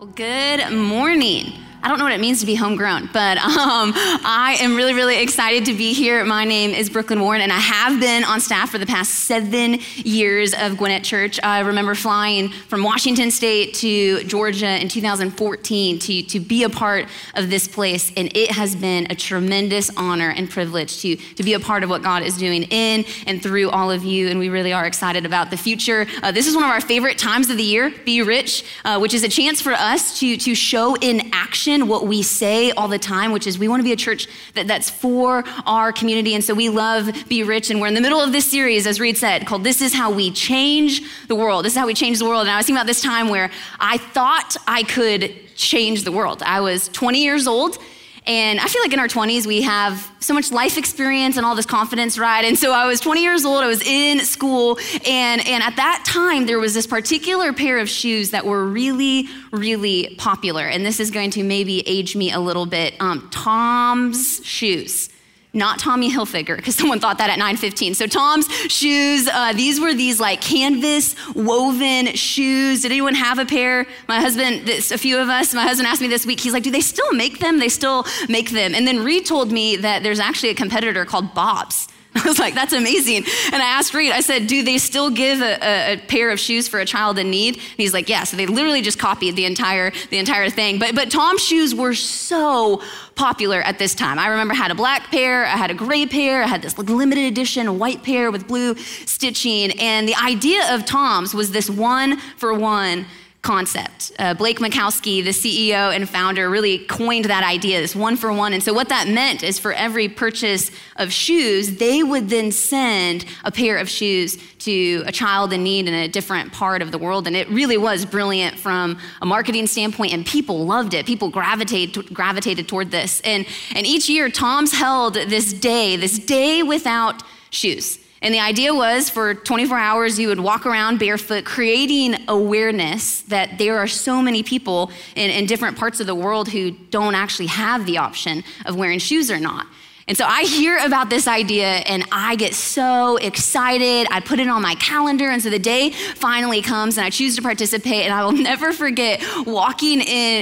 Well, good morning. I don't know what it means to be homegrown, but I am really, really excited to be here. My name is Brooklyn Warren, and I have been on staff for the past 7 years of Gwinnett Church. I remember flying from Washington State to Georgia in 2014 to be a part of this place, and it has been a tremendous honor and privilege to be a part of what God is doing in and through all of you, and we really are excited about the future. This is one of our favorite times of the year, Be Rich, which is a chance for us to show in action what we say all the time, which is we want to be a church that's for our community. And so we love Be Rich. And we're in the middle of this series, as Reed said, called This Is How We Change the World. This is how we change the world. And I was thinking about this time where I thought I could change the world. I was 20 years old. And I feel like in our 20s, we have so much life experience and all this confidence, right? And so I was 20 years old, I was in school, and at that time, there was this particular pair of shoes that were really, really popular. And this is going to maybe age me a little bit. Tom's shoes. Not Tommy Hilfiger, because someone thought that at 9:15. So Tom's shoes, these were these like canvas woven shoes. Did anyone have a pair? My husband, a few of us, my husband asked me this week, he's like, do they still make them? They still make them. And then Reed told me that there's actually a competitor called Bob's. I was like, that's amazing. And I asked Reed, I said, do they still give a pair of shoes for a child in need? And he's like, yeah. So they literally just copied the entire thing. But Tom's shoes were so popular at this time. I remember I had a black pair, I had a gray pair, I had this limited edition white pair with blue stitching. And the idea of Tom's was this one-for-one concept. Blake Makowski, the CEO and founder, really coined that idea, this one-for-one. And so what that meant is for every purchase of shoes, they would then send a pair of shoes to a child in need in a different part of the world. And it really was brilliant from a marketing standpoint, and people loved it. People gravitated toward this. And each year, Tom's held this day without shoes. And the idea was for 24 hours, you would walk around barefoot, creating awareness that there are so many people in different parts of the world who don't actually have the option of wearing shoes or not. And so I hear about this idea and I get so excited. I put it on my calendar. And so the day finally comes and I choose to participate. And I will never forget walking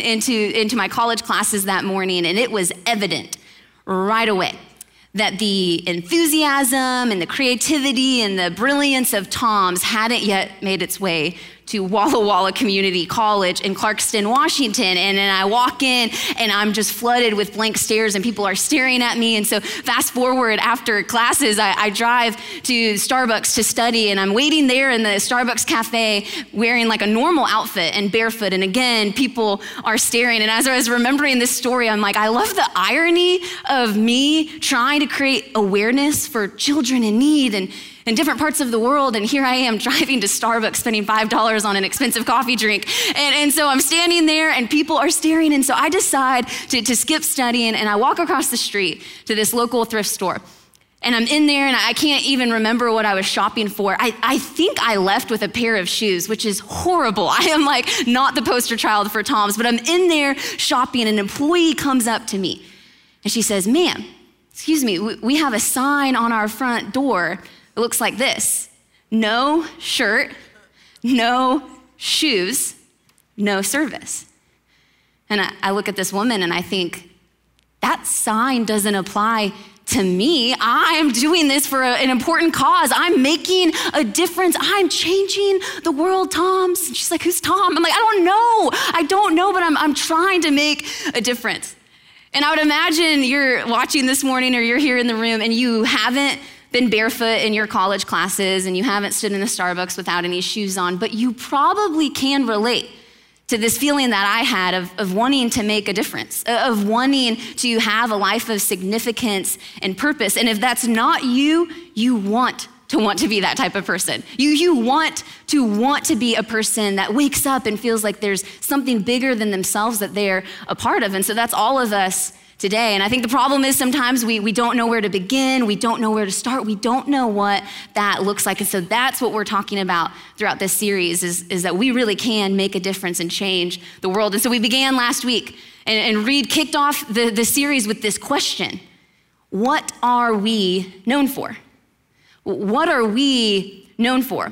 into my college classes that morning. And it was evident right away that the enthusiasm and the creativity and the brilliance of Tom's hadn't yet made its way to Walla Walla Community College in Clarkston, Washington. And then I walk in and I'm just flooded with blank stares and people are staring at me. And so fast forward after classes, I drive to Starbucks to study and I'm waiting there in the Starbucks cafe wearing like a normal outfit and barefoot. And again, people are staring. And as I was remembering this story, I'm like, I love the irony of me trying to create awareness for children in need and in different parts of the world, and here I am driving to Starbucks, spending $5 on an expensive coffee drink. And so I'm standing there and people are staring, and so I decide to skip studying, and I walk across the street to this local thrift store. And I'm in there, and I can't even remember what I was shopping for. I think I left with a pair of shoes, which is horrible. I am like not the poster child for Tom's, but I'm in there shopping, and an employee comes up to me, and she says, ma'am, excuse me, we have a sign on our front door. It looks like this: no shirt, no shoes, no service. And I look at this woman and I think, that sign doesn't apply to me. I'm doing this for an important cause. I'm making a difference. I'm changing the world, Tom's. And she's like, who's Tom? I'm like, I don't know, but I'm trying to make a difference. And I would imagine you're watching this morning or you're here in the room and you haven't been barefoot in your college classes and you haven't stood in a Starbucks without any shoes on, but you probably can relate to this feeling that I had of wanting to make a difference, of wanting to have a life of significance and purpose. And if that's not you, you want to be that type of person. You want to be a person that wakes up and feels like there's something bigger than themselves that they're a part of. And so that's all of us today. And I think the problem is sometimes we don't know where to begin. We don't know where to start. We don't know what that looks like. And so that's what we're talking about throughout this series is that we really can make a difference and change the world. And so we began last week and Reed kicked off the series with this question: what are we known for? What are we known for?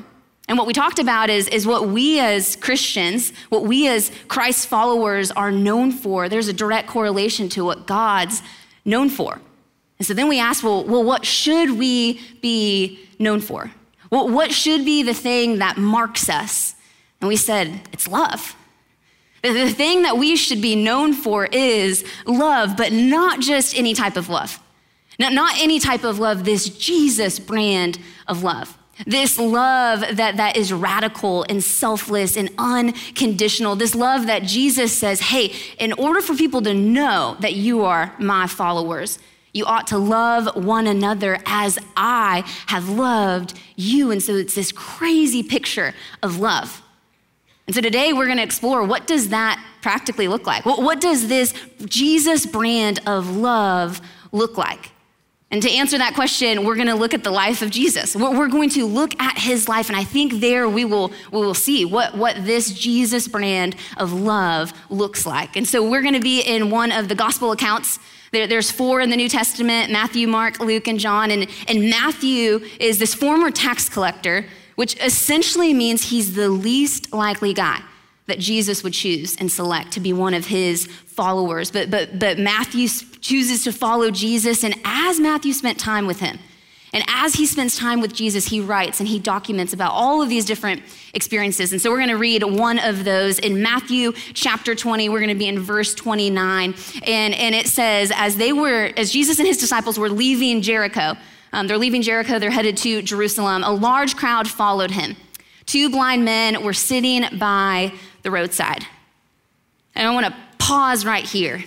And what we talked about is what we as Christians, what we as Christ followers are known for. There's a direct correlation to what God's known for. And so then we asked, well, what should we be known for? Well, what should be the thing that marks us? And we said, it's love. The thing that we should be known for is love, but not just any type of love. Not any type of love, this Jesus brand of love. This love that is radical and selfless and unconditional. This love that Jesus says, hey, in order for people to know that you are my followers, you ought to love one another as I have loved you. And so it's this crazy picture of love. And so today we're going to explore, what does that practically look like? What does this Jesus brand of love look like? And to answer that question, we're going to look at the life of Jesus. We're going to look at his life, and I think there we will see what this Jesus brand of love looks like. And so we're going to be in one of the gospel accounts. There's 4 in the New Testament: Matthew, Mark, Luke, and John. And Matthew is this former tax collector, which essentially means he's the least likely guy that Jesus would choose and select to be one of his followers. But Matthew chooses to follow Jesus, and as Matthew spent time with him, and as he spends time with Jesus, he writes and he documents about all of these different experiences. And so we're gonna read one of those in Matthew chapter 20. We're gonna be in verse 29. And it says, as Jesus and his disciples were leaving Jericho, they're headed to Jerusalem, a large crowd followed him. 2 blind men were sitting by the roadside. And I wanna pause right here.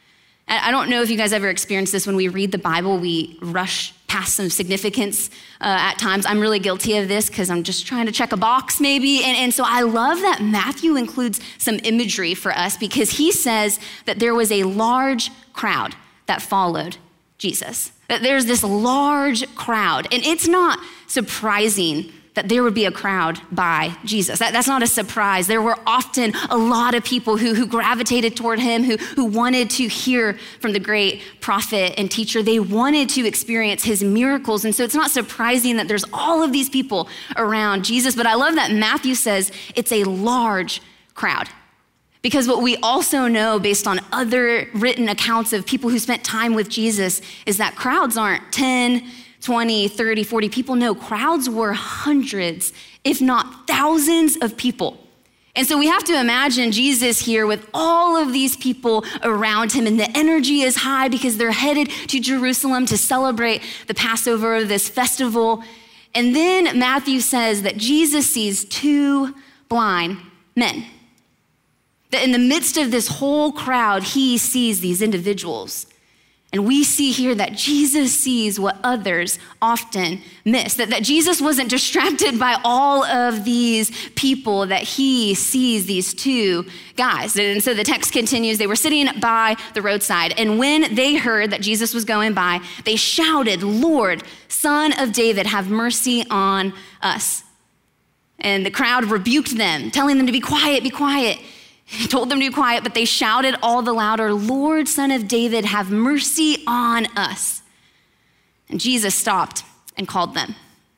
I don't know if you guys ever experienced this. When we read the Bible, we rush past some significance at times. I'm really guilty of this because I'm just trying to check a box maybe. And so I love that Matthew includes some imagery for us, because he says that there was a large crowd that followed Jesus. That there's this large crowd, and it's not surprising that there would be a crowd by Jesus. That's not a surprise. There were often a lot of people who gravitated toward him, who wanted to hear from the great prophet and teacher. They wanted to experience his miracles. And so it's not surprising that there's all of these people around Jesus. But I love that Matthew says it's a large crowd. Because what we also know based on other written accounts of people who spent time with Jesus is that crowds aren't 10, 20, 30, 40 people. No, crowds were hundreds, if not thousands of people. And so we have to imagine Jesus here with all of these people around him, and the energy is high because they're headed to Jerusalem to celebrate the Passover, this festival. And then Matthew says that Jesus sees 2 blind men. That in the midst of this whole crowd, he sees these individuals. And we see here that Jesus sees what others often miss, that Jesus wasn't distracted by all of these people, that he sees these 2 guys. And so the text continues, they were sitting by the roadside, and when they heard that Jesus was going by, they shouted, "Lord, Son of David, have mercy on us." And the crowd rebuked them, telling them to be quiet, be quiet. He told them to be quiet, but they shouted all the louder, "Lord, Son of David, have mercy on us." And Jesus stopped and called them.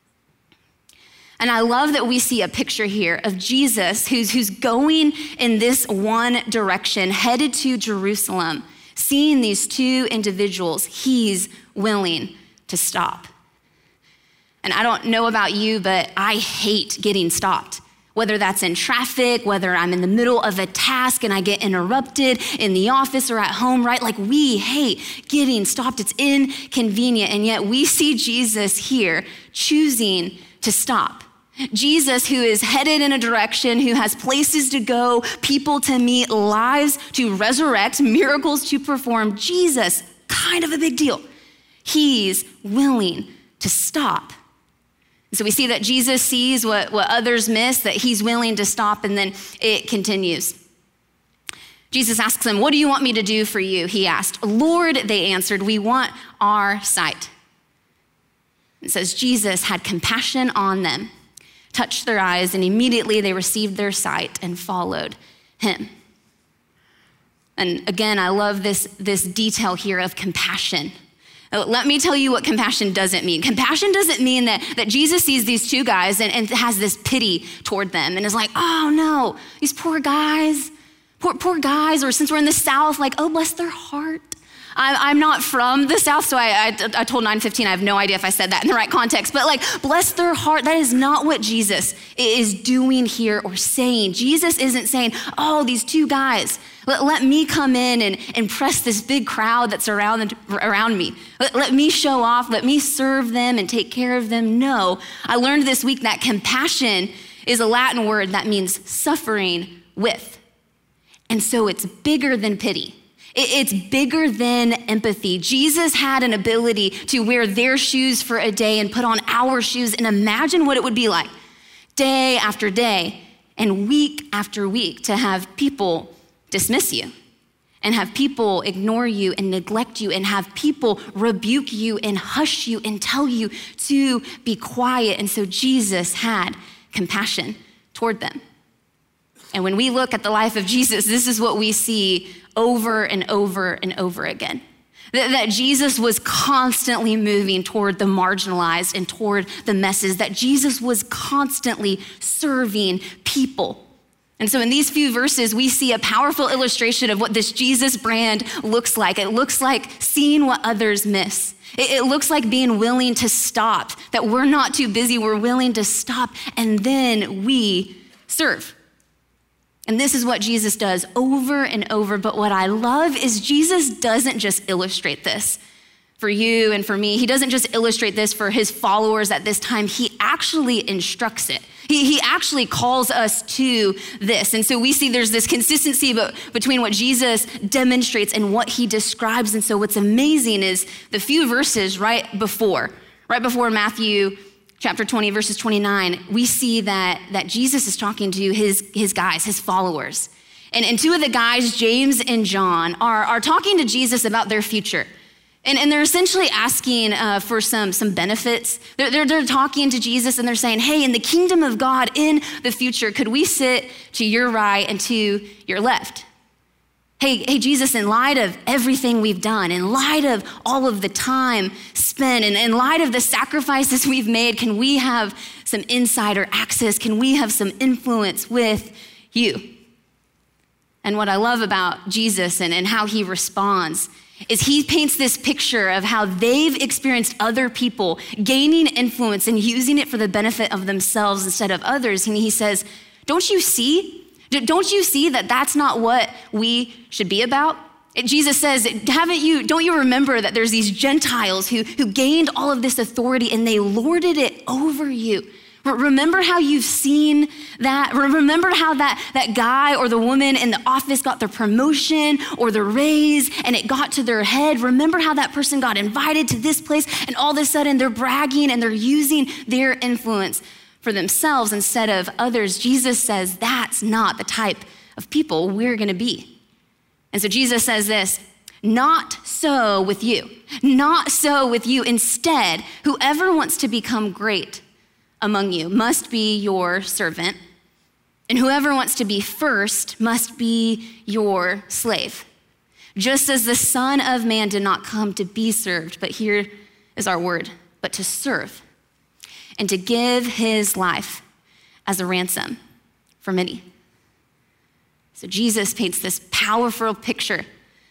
And I love that we see a picture here of Jesus who's going in this one direction, headed to Jerusalem, seeing these 2 individuals. He's willing to stop. And I don't know about you, but I hate getting stopped. Whether that's in traffic, whether I'm in the middle of a task and I get interrupted in the office or at home, right? Like, we hate getting stopped. It's inconvenient. And yet we see Jesus here choosing to stop. Jesus, who is headed in a direction, who has places to go, people to meet, lives to resurrect, miracles to perform. Jesus, kind of a big deal. He's willing to stop. So we see that Jesus sees what others miss, that he's willing to stop, and then it continues. Jesus asks them, "What do you want me to do for you?" He asked. "Lord," they answered, "we want our sight." It says Jesus had compassion on them, touched their eyes, and immediately they received their sight and followed him. And again, I love this detail here of compassion. Let me tell you what compassion doesn't mean. Compassion doesn't mean that Jesus sees these two guys and has this pity toward them and is like, oh no, these poor guys, poor guys, or since we're in the South, like, oh, bless their heart. I'm not from the South, so I told 9:15, I have no idea if I said that in the right context, but like, bless their heart. That is not what Jesus is doing here or saying. Jesus isn't saying, oh, these two guys, let me come in and press this big crowd that's around me. Let me show off, let me serve them and take care of them. No, I learned this week that compassion is a Latin word that means suffering with. And so it's bigger than pity. It's bigger than empathy. Jesus had an ability to wear their shoes for a day and put on our shoes and imagine what it would be like day after day and week after week to have people dismiss you and have people ignore you and neglect you and have people rebuke you and hush you and tell you to be quiet. And so Jesus had compassion toward them. And when we look at the life of Jesus, this is what we see over and over and over again. That Jesus was constantly moving toward the marginalized and toward the messes, that Jesus was constantly serving people. And so in these few verses, we see a powerful illustration of what this Jesus brand looks like. It looks like seeing what others miss. It looks like being willing to stop, that we're not too busy, we're willing to stop, and then we serve. And this is what Jesus does over and over. But what I love is Jesus doesn't just illustrate this for you and for me. He doesn't just illustrate this for his followers at this time. He actually instructs it. He actually calls us to this. And so we see there's this consistency between what Jesus demonstrates and what he describes. And so what's amazing is the few verses right before Matthew chapter 20, verses 29, we see that Jesus is talking to his guys, his followers. And two of the guys, James and John, are talking to Jesus about their future. And they're essentially asking for some benefits. They're talking to Jesus and they're saying, hey, in the kingdom of God in the future, could we sit to your right and to your left? Hey, Jesus, in light of everything we've done, in light of all of the time spent, and in light of the sacrifices we've made, can we have some insider access? Can we have some influence with you? And what I love about Jesus and how he responds is he paints this picture of how they've experienced other people gaining influence and using it for the benefit of themselves instead of others. And he says, don't you see? Don't you see that that's not what we should be about? Jesus says, don't you remember that there's these Gentiles who gained all of this authority and they lorded it over you? Remember how you've seen that? Remember how that guy or the woman in the office got their promotion or the raise and it got to their head? Remember how that person got invited to this place and all of a sudden they're bragging and they're using their influence for themselves instead of others? Jesus says that's not the type of people we're gonna be. And so Jesus says this, not so with you. Not so with you. Instead, whoever wants to become great among you must be your servant, and whoever wants to be first must be your slave. Just as the Son of Man did not come to be served, but here is our word, but to serve, and to give his life as a ransom for many. So Jesus paints this powerful picture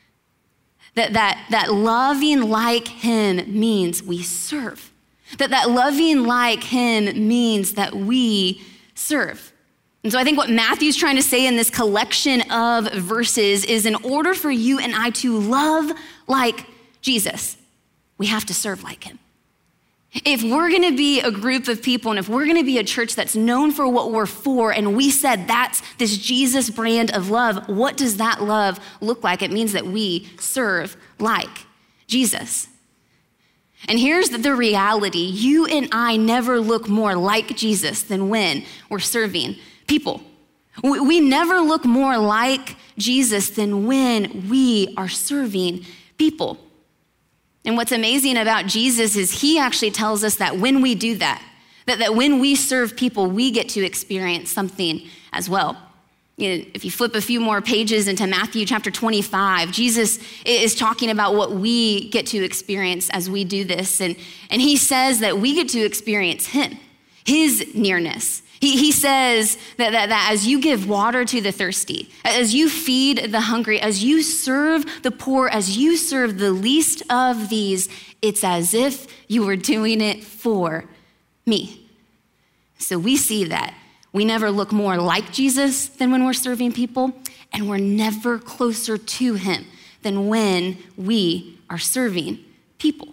that loving like him means we serve. That loving like him means that we serve. And so I think what Matthew's trying to say in this collection of verses is in order for you and I to love like Jesus, we have to serve like him. If we're gonna be a group of people and if we're gonna be a church that's known for what we're for, and we said that's this Jesus brand of love, what does that love look like? It means that we serve like Jesus. And here's the reality. You and I never look more like Jesus than when we're serving people. We never look more like Jesus than when we are serving people. And what's amazing about Jesus is he actually tells us that when we do that when when we serve people, we get to experience something as well. If you flip a few more pages into Matthew chapter 25, Jesus is talking about what we get to experience as we do this. And he says that we get to experience him, his nearness. He says that as you give water to the thirsty, as you feed the hungry, as you serve the poor, as you serve the least of these, it's as if you were doing it for me. So we see that we never look more like Jesus than when we're serving people, and we're never closer to him than when we are serving people.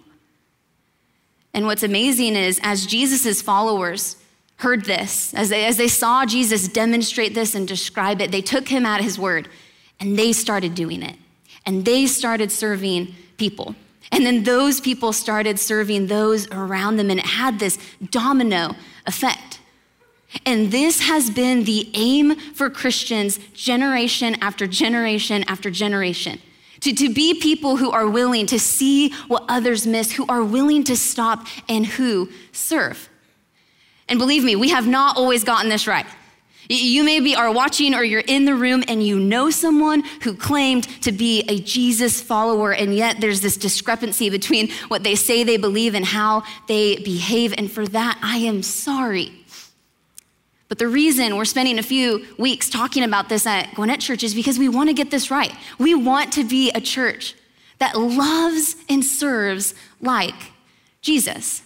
And what's amazing is, as Jesus's followers heard this, as they saw Jesus demonstrate this and describe it, they took him at his word and they started doing it. And they started serving people. And then those people started serving those around them, and it had this domino effect. And this has been the aim for Christians generation after generation after generation. To be people who are willing to see what others miss, who are willing to stop, and who serve. And believe me, we have not always gotten this right. You maybe are watching or you're in the room and you know someone who claimed to be a Jesus follower, and yet there's this discrepancy between what they say they believe and how they behave. And for that, I am sorry. But the reason we're spending a few weeks talking about this at Gwinnett Church is because we want to get this right. We want to be a church that loves and serves like Jesus.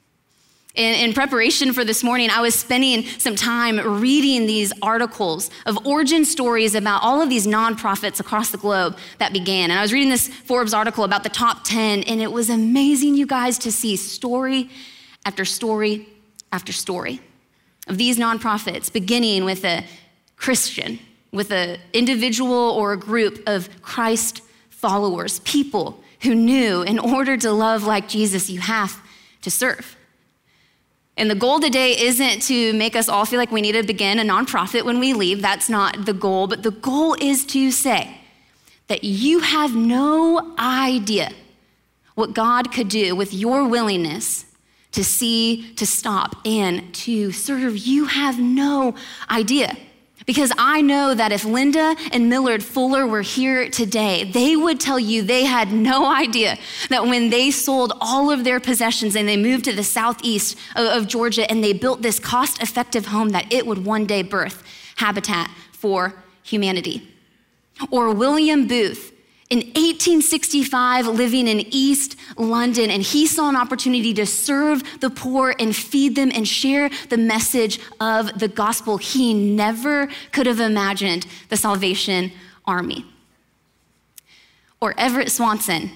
In preparation for this morning, I was spending some time reading these articles of origin stories about all of these nonprofits across the globe that began. And I was reading this Forbes article about the top 10, and it was amazing, you guys, to see story after story after story of these nonprofits, beginning with a Christian, with an individual or a group of Christ followers, people who knew in order to love like Jesus, you have to serve. And the goal today isn't to make us all feel like we need to begin a nonprofit when we leave. That's not the goal, but the goal is to say that you have no idea what God could do with your willingness to see, to stop, and to serve. You have no idea. Because I know that if Linda and Millard Fuller were here today, they would tell you they had no idea that when they sold all of their possessions and they moved to the southeast of Georgia and they built this cost-effective home, that it would one day birth Habitat for Humanity. Or William Booth, in 1865, living in East London, and he saw an opportunity to serve the poor and feed them and share the message of the gospel. He never could have imagined the Salvation Army. Or Everett Swanson,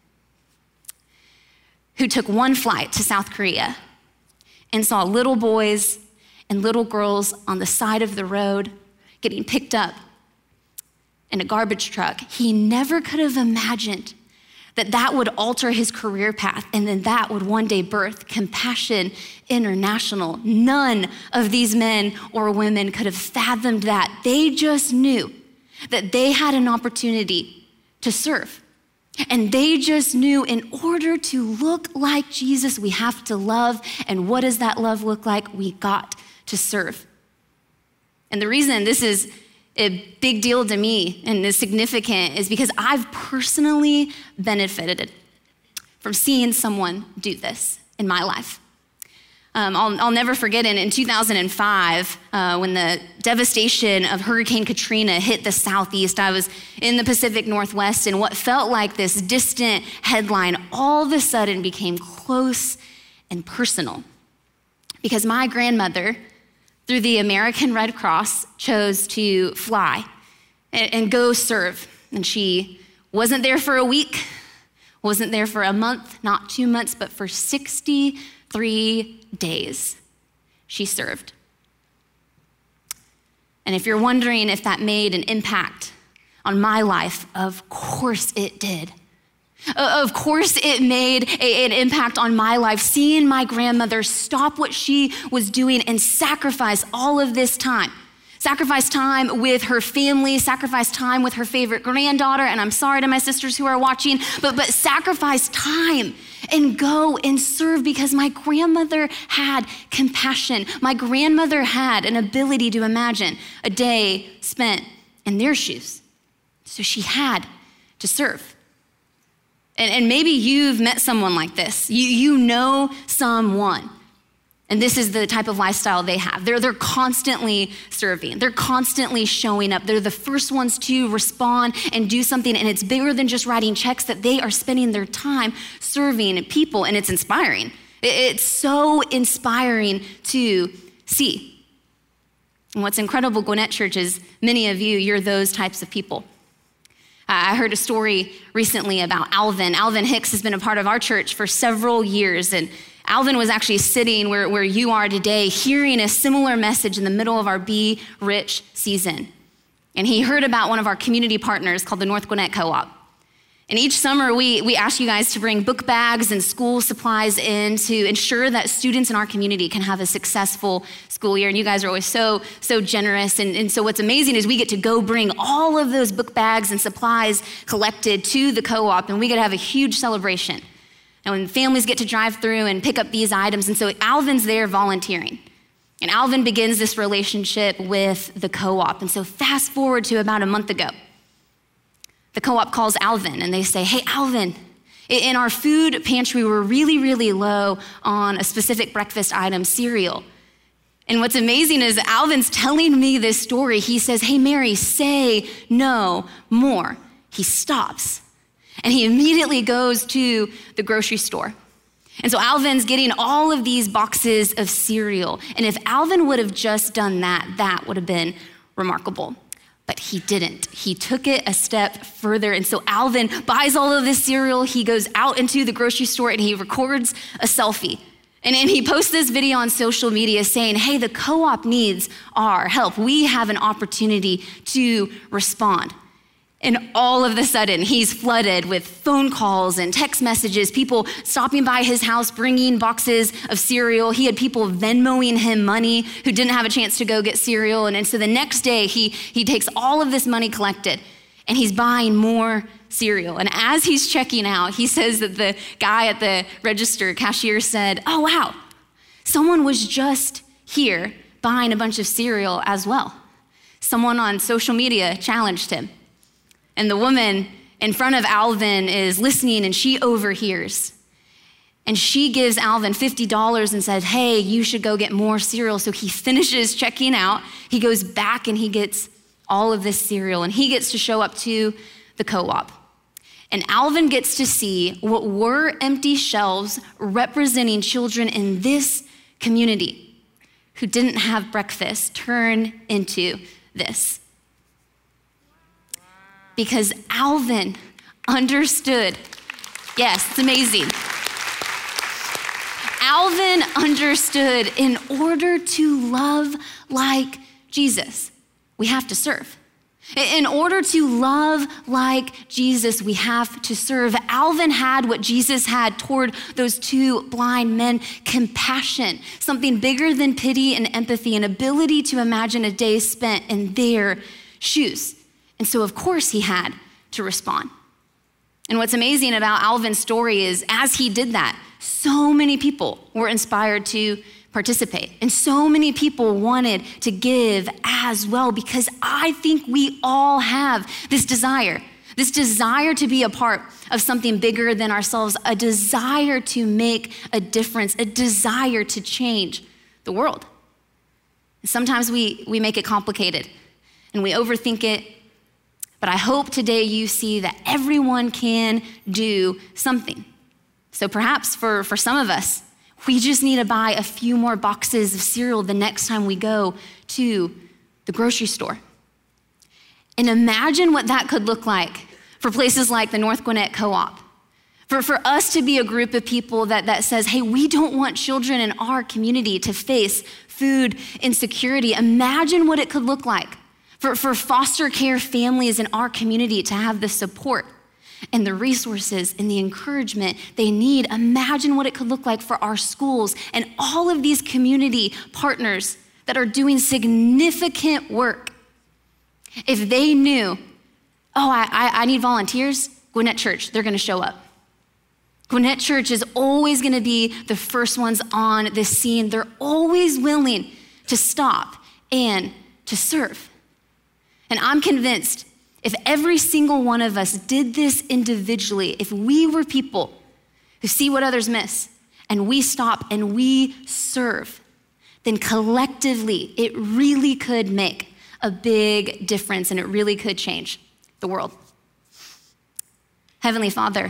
who took one flight to South Korea and saw little boys and little girls on the side of the road getting picked up in a garbage truck. He never could have imagined that that would alter his career path, and then that would one day birth Compassion International. None of these men or women could have fathomed that. They just knew that they had an opportunity to serve. And they just knew in order to look like Jesus, we have to love. And what does that love look like? We got to serve. And the reason this is a big deal to me and is significant is because I've personally benefited from seeing someone do this in my life. I'll never forget in 2005, when the devastation of Hurricane Katrina hit the Southeast. I was in the Pacific Northwest, and what felt like this distant headline all of a sudden became close and personal. Because my grandmother, through the American Red Cross, chose to fly and go serve. And she wasn't there for a week, wasn't there for a month, not 2 months, but for 63 days she served. And if you're wondering if that made an impact on my life, of course it did. Of course it made an impact on my life, seeing my grandmother stop what she was doing and sacrifice all of this time. Sacrifice time with her family, sacrifice time with her favorite granddaughter, and I'm sorry to my sisters who are watching, but sacrifice time and go and serve, because my grandmother had compassion. My grandmother had an ability to imagine a day spent in their shoes. So she had to serve. And maybe you've met someone like this. You know someone. And this is the type of lifestyle they have. They're constantly serving. They're constantly showing up. They're the first ones to respond and do something. And it's bigger than just writing checks, that they are spending their time serving people. And it's inspiring. It's so inspiring to see. And what's incredible, Gwinnett Church, is many of you, you're those types of people. I heard a story recently about Alvin. Alvin Hicks has been a part of our church for several years. And Alvin was actually sitting where you are today, hearing a similar message in the middle of our Be Rich season. And he heard about one of our community partners called the North Gwinnett Co-op. And each summer, we ask you guys to bring book bags and school supplies in to ensure that students in our community can have a successful school year. And you guys are always so generous. And so what's amazing is we get to go bring all of those book bags and supplies collected to the co-op, and we get to have a huge celebration. And when families get to drive through and pick up these items. And so Alvin's there volunteering. And Alvin begins this relationship with the co-op. And so fast forward to about a month ago. The co-op calls Alvin and they say, hey, Alvin, in our food pantry, we're really, really low on a specific breakfast item, cereal. And what's amazing is Alvin's telling me this story. He says, hey, Mary, say no more. He stops and he immediately goes to the grocery store. And so Alvin's getting all of these boxes of cereal. And if Alvin would have just done that, that would have been remarkable. But he didn't. He took it a step further. And so Alvin buys all of this cereal. He goes out into the grocery store and he records a selfie. And he posts this video on social media saying, hey, the co-op needs our help. We have an opportunity to respond. And all of a sudden, he's flooded with phone calls and text messages, people stopping by his house, bringing boxes of cereal. He had people Venmoing him money who didn't have a chance to go get cereal. And so the next day, he takes all of this money collected and he's buying more cereal. And as he's checking out, he says that the guy at the register, cashier, said, oh, wow, someone was just here buying a bunch of cereal as well. Someone on social media challenged him. And the woman in front of Alvin is listening and she overhears. And she gives Alvin $50 and says, hey, you should go get more cereal. So he finishes checking out. He goes back and he gets all of this cereal and he gets to show up to the co-op. And Alvin gets to see what were empty shelves representing children in this community who didn't have breakfast turn into this. Because Alvin understood. Yes, it's amazing. Alvin understood in order to love like Jesus, we have to serve. In order to love like Jesus, we have to serve. Alvin had what Jesus had toward those two blind men, compassion, something bigger than pity and empathy, an ability to imagine a day spent in their shoes. And so, of course, he had to respond. And what's amazing about Alvin's story is as he did that, so many people were inspired to participate. And so many people wanted to give as well, because I think we all have this desire to be a part of something bigger than ourselves, a desire to make a difference, a desire to change the world. And sometimes we make it complicated and we overthink it. But I hope today you see that everyone can do something. So perhaps for some of us, we just need to buy a few more boxes of cereal the next time we go to the grocery store. And imagine what that could look like for places like the North Gwinnett Co-op. For us to be a group of people that says, hey, we don't want children in our community to face food insecurity. Imagine what it could look like for foster care families in our community to have the support and the resources and the encouragement they need. Imagine what it could look like for our schools and all of these community partners that are doing significant work. If they knew, I need volunteers, Gwinnett Church, they're gonna show up. Gwinnett Church is always gonna be the first ones on the scene. They're always willing to stop and to serve. And I'm convinced if every single one of us did this individually, if we were people who see what others miss and we stop and we serve, then collectively it really could make a big difference and it really could change the world. Heavenly Father,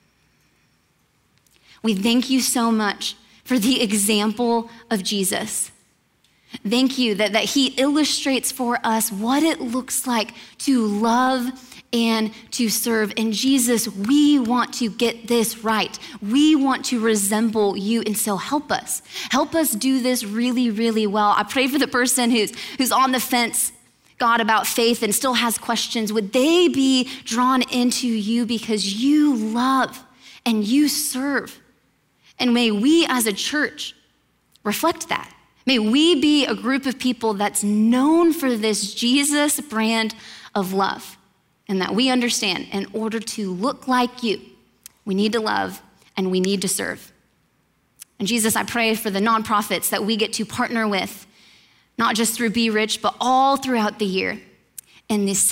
we thank you so much for the example of Jesus. Thank you that he illustrates for us what it looks like to love and to serve. And Jesus, we want to get this right. We want to resemble you, and so help us. Help us do this really, really well. I pray for the person who's on the fence, God, about faith and still has questions. Would they be drawn into you because you love and you serve? And may we as a church reflect that. May we be a group of people that's known for this Jesus brand of love, and that we understand in order to look like you, we need to love and we need to serve. And Jesus, I pray for the nonprofits that we get to partner with, not just through Be Rich, but all throughout the year. And the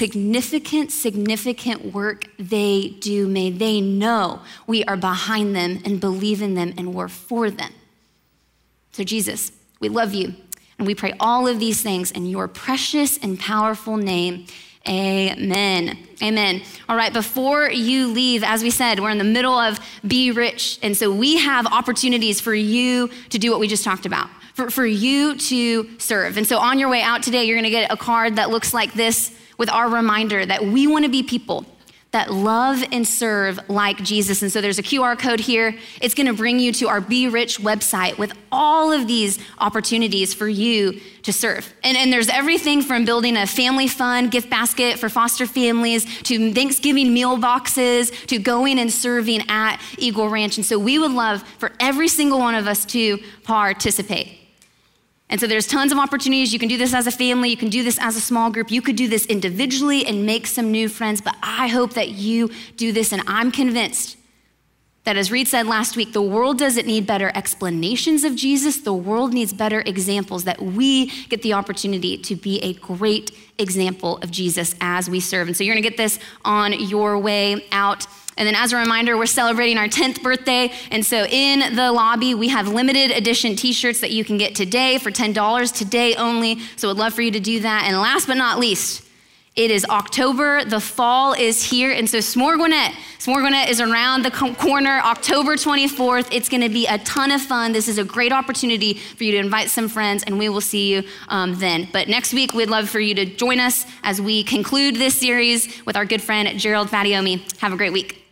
significant work they do, may they know we are behind them and believe in them and we're for them. So Jesus, we love you and we pray all of these things in your precious and powerful name. Amen. Amen. All right, before you leave, as we said, we're in the middle of Be Rich. And so we have opportunities for you to do what we just talked about, for you to serve. And so on your way out today, you're gonna get a card that looks like this with our reminder that we wanna be people that love and serve like Jesus. And so there's a QR code here. It's gonna bring you to our Be Rich website with all of these opportunities for you to serve. And there's everything from building a family fund gift basket for foster families to Thanksgiving meal boxes to going and serving at Eagle Ranch. And so we would love for every single one of us to participate. And so there's tons of opportunities. You can do this as a family. You can do this as a small group. You could do this individually and make some new friends. But I hope that you do this. And I'm convinced that, as Reed said last week, the world doesn't need better explanations of Jesus. The world needs better examples, that we get the opportunity to be a great example of Jesus as we serve. And so you're gonna get this on your way out. And then as a reminder, we're celebrating our 10th birthday. And so in the lobby, we have limited edition t-shirts that you can get today for $10, today only. So I'd love for you to do that. And last but not least, it is October, the fall is here. And so S'more Gwinnett is around the corner, October 24th. It's gonna be a ton of fun. This is a great opportunity for you to invite some friends, and we will see you then. But next week, we'd love for you to join us as we conclude this series with our good friend, Gerald Fadiomi. Have a great week.